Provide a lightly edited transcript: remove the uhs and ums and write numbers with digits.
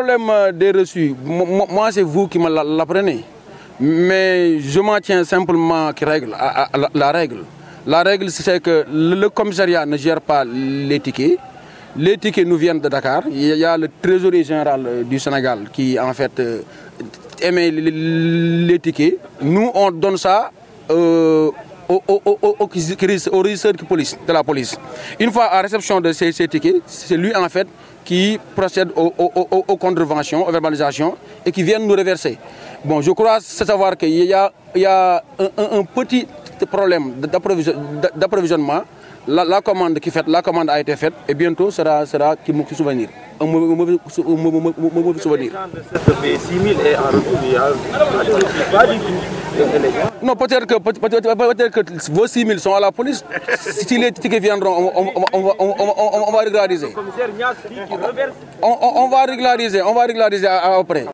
problème des reçus, moi c'est vous qui me l'apprenez. Mais je m'en tiens simplement à la règle. La règle, c'est que le commissariat ne gère pas les tickets. Les tickets nous viennent de Dakar. Il y a le trésorier général du Sénégal qui, en fait, émet les tickets. Nous, on donne ça au régisseur de la police. Une fois à réception de ces tickets, c'est lui, en fait, qui procède aux contraventions, aux verbalisations et qui vient nous reverser. Bon, je crois savoir qu'il y a un petit problème d'approvisionnement. La commande a été faite et bientôt sera qui me souvenir. Un mauvais souvenir. Non, peut-être que vos 6 000 sont à la police. Si les tickets viendront, on va régulariser. On va régulariser après.